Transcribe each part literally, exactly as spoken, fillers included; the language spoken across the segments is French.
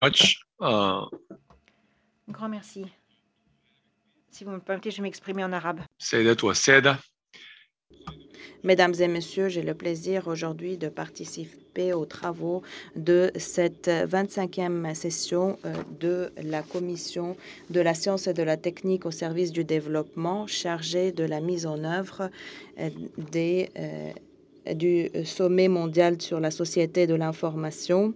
much. Uh, Grand merci. Si vous me permettez, je vais m'exprimer en arabe. سيدات والسادة, Mesdames et messieurs, j'ai le plaisir aujourd'hui de participer aux travaux de cette vingt-cinquième session euh, de la Commission de la science et de la technique au service du développement chargée de la mise en œuvre euh, des, euh, du sommet mondial sur la société de l'information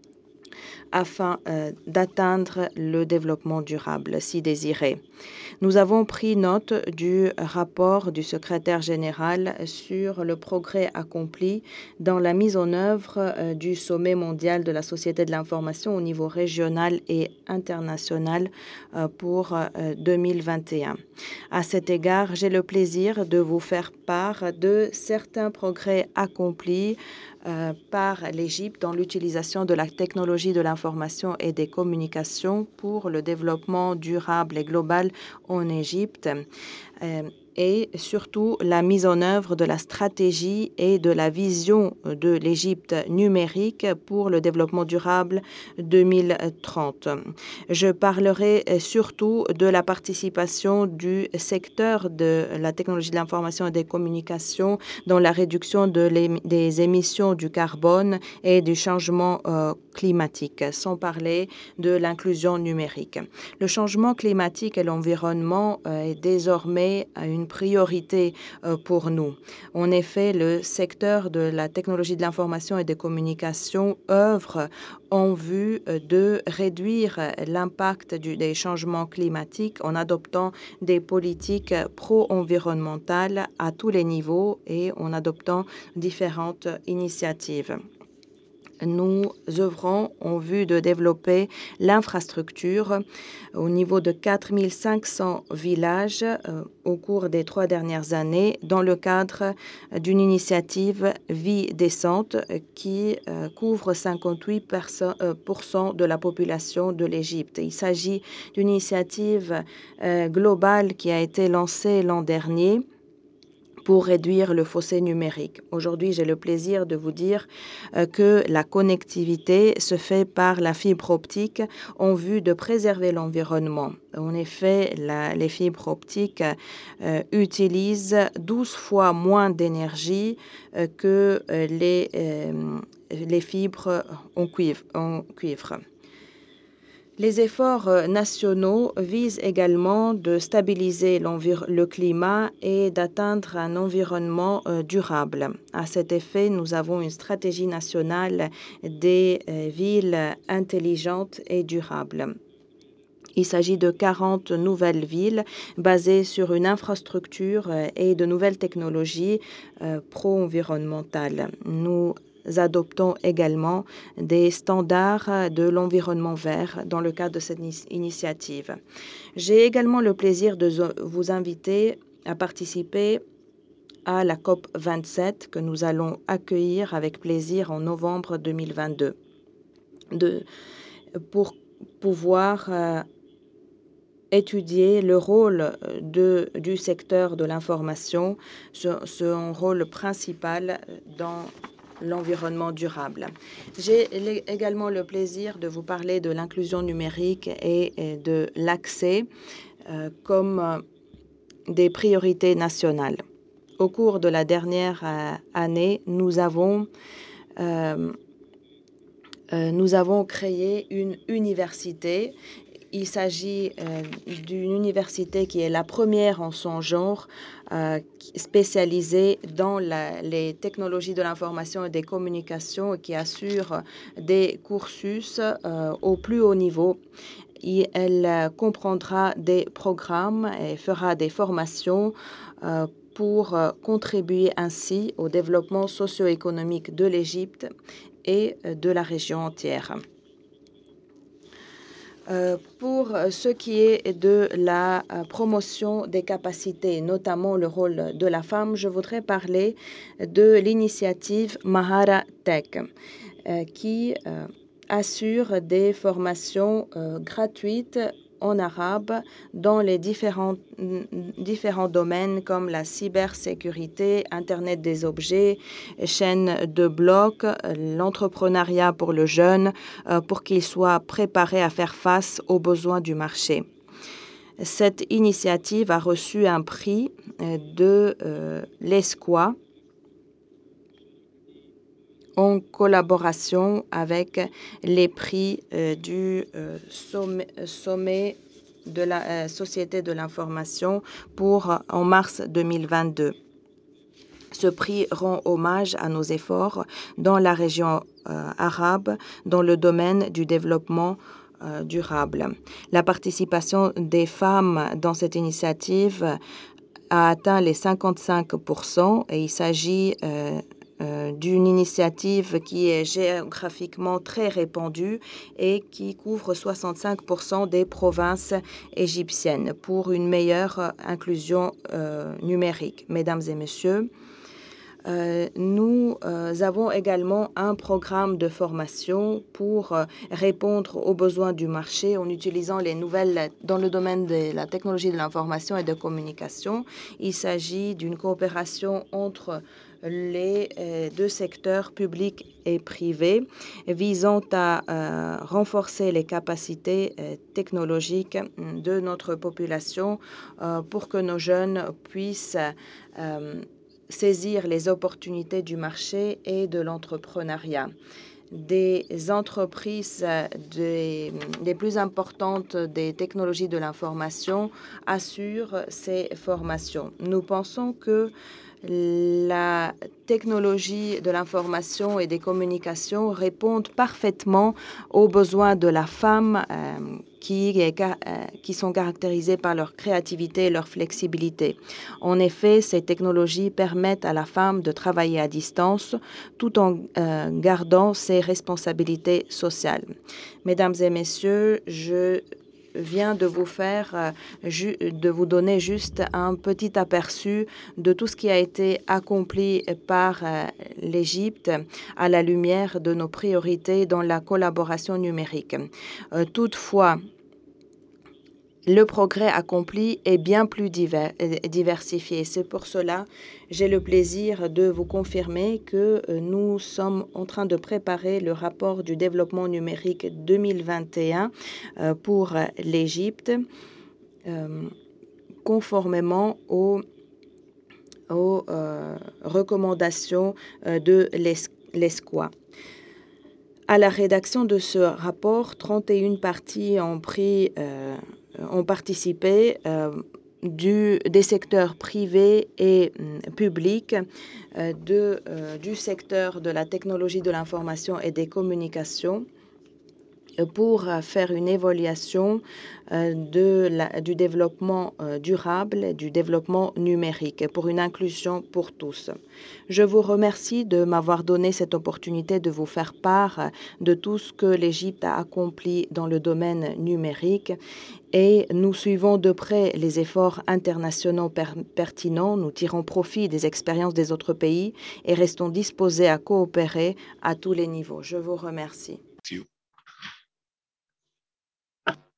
afin euh, d'atteindre le développement durable si désiré. Nous avons pris note du rapport du secrétaire général sur le progrès accompli dans la mise en œuvre euh, du sommet mondial de la société de l'information au niveau régional et international euh, pour euh, deux mille vingt et un. À cet égard, j'ai le plaisir de vous faire part de certains progrès accomplis euh, par l'Égypte dans l'utilisation de la technologie de l'information et des communications pour le développement durable et global en Égypte. Euh, et surtout la mise en œuvre de la stratégie et de la vision de l'Égypte numérique pour le développement durable deux mille trente. Je parlerai surtout de la participation du secteur de la technologie de l'information et des communications dans la réduction de des émissions du carbone et du changement euh, climatique, sans parler de l'inclusion numérique. Le changement climatique et l'environnement euh, est désormais une priorité euh, pour nous. En effet, le secteur de la technologie de l'information et des communications œuvre en vue euh, de réduire l'impact des changements climatiques en adoptant des politiques pro-environnementales à tous les niveaux et en adoptant différentes initiatives. Nous œuvrons en vue de développer l'infrastructure au niveau de quatre mille cinq cents villages euh, au cours des trois dernières années dans le cadre d'une initiative Vie décente qui euh, couvre cinquante-huit pour cent de la population de l'Égypte. Il s'agit d'une initiative euh, globale qui a été lancée l'an dernier pour réduire le fossé numérique. Aujourd'hui, j'ai le plaisir de vous dire euh, que la connectivité se fait par la fibre optique en vue de préserver l'environnement. En effet, la, les fibres optiques euh, utilisent douze fois moins d'énergie euh, que euh, les, euh, les fibres en cuivre. En cuivre. Les efforts nationaux visent également de stabiliser le climat et d'atteindre un environnement euh, durable. À cet effet, nous avons une stratégie nationale des euh, villes intelligentes et durables. Il s'agit de quarante nouvelles villes basées sur une infrastructure et de nouvelles technologies euh, pro-environnementales. Nous adoptons également des standards de l'environnement vert dans le cadre de cette initiative. J'ai également le plaisir de vous inviter à participer à la COP vingt-sept que nous allons accueillir avec plaisir en novembre deux mille vingt-deux de, pour pouvoir euh, étudier le rôle de, du secteur de l'information, son rôle principal dans l'environnement durable. J'ai également le plaisir de vous parler de l'inclusion numérique et de l'accès euh, comme des priorités nationales. Au cours de la dernière euh, année, nous avons euh, euh, nous avons créé une université. Il s'agit euh, d'une université qui est la première en son genre, euh, spécialisée dans la, les technologies de l'information et des communications et qui assure des cursus euh, au plus haut niveau. Et elle comprendra des programmes et fera des formations euh, pour contribuer ainsi au développement socio-économique de l'Égypte et de la région entière. Euh, pour ce qui est de la euh, promotion des capacités, notamment le rôle de la femme, je voudrais parler de l'initiative Mahara Tech, euh, qui euh, assure des formations euh, gratuites en arabe dans les différents, différents domaines comme la cybersécurité, Internet des objets, chaîne de blocs, l'entrepreneuriat pour le jeune, euh, pour qu'il soit préparé à faire face aux besoins du marché. Cette initiative a reçu un prix de euh, l'E S C O A en collaboration avec les prix euh, du euh, sommet, sommet de la euh, Société de l'information pour euh, en mars deux mille vingt-deux. Ce prix rend hommage à nos efforts dans la région euh, arabe dans le domaine du développement euh, durable. La participation des femmes dans cette initiative a atteint les cinquante-cinq pour cent et il s'agit euh, euh, d'une initiative qui est géographiquement très répandue et qui couvre soixante-cinq pour cent des provinces égyptiennes pour une meilleure inclusion euh, numérique. Mesdames et messieurs, Euh, nous euh, avons également un programme de formation pour euh, répondre aux besoins du marché en utilisant les nouvelles dans le domaine de la technologie de l'information et de communication. Il s'agit d'une coopération entre les euh, deux secteurs publics et privés visant à euh, renforcer les capacités euh, technologiques de notre population euh, pour que nos jeunes puissent euh, saisir les opportunités du marché et de l'entrepreneuriat. Des entreprises des, des plus importantes des technologies de l'information assurent ces formations. Nous pensons que la technologie de l'information et des communications répondent parfaitement aux besoins de la femme euh, qui, est, euh, qui sont caractérisés par leur créativité et leur flexibilité. En effet, ces technologies permettent à la femme de travailler à distance tout en euh, gardant ses responsabilités sociales. Mesdames et messieurs, je viens de vous faire, de vous donner juste un petit aperçu de tout ce qui a été accompli par l'Égypte à la lumière de nos priorités dans la collaboration numérique. Toutefois, le progrès accompli est bien plus divers, diversifié. C'est pour cela j'ai le plaisir de vous confirmer que nous sommes en train de préparer le rapport du développement numérique deux mille vingt et un pour l'Égypte, conformément aux, aux euh, recommandations de l'E S C O A. À la rédaction de ce rapport, trente et une parties ont pris euh, ont participé euh, du, des secteurs privés et euh, publics, euh, de, euh, du secteur de la technologie de l'information et des communications pour faire une évaluation euh, de la, du développement euh, durable, du développement numérique, pour une inclusion pour tous. Je vous remercie de m'avoir donné cette opportunité de vous faire part de tout ce que l'Égypte a accompli dans le domaine numérique et nous suivons de près les efforts internationaux per pertinents, nous tirons profit des expériences des autres pays et restons disposés à coopérer à tous les niveaux. Je vous remercie.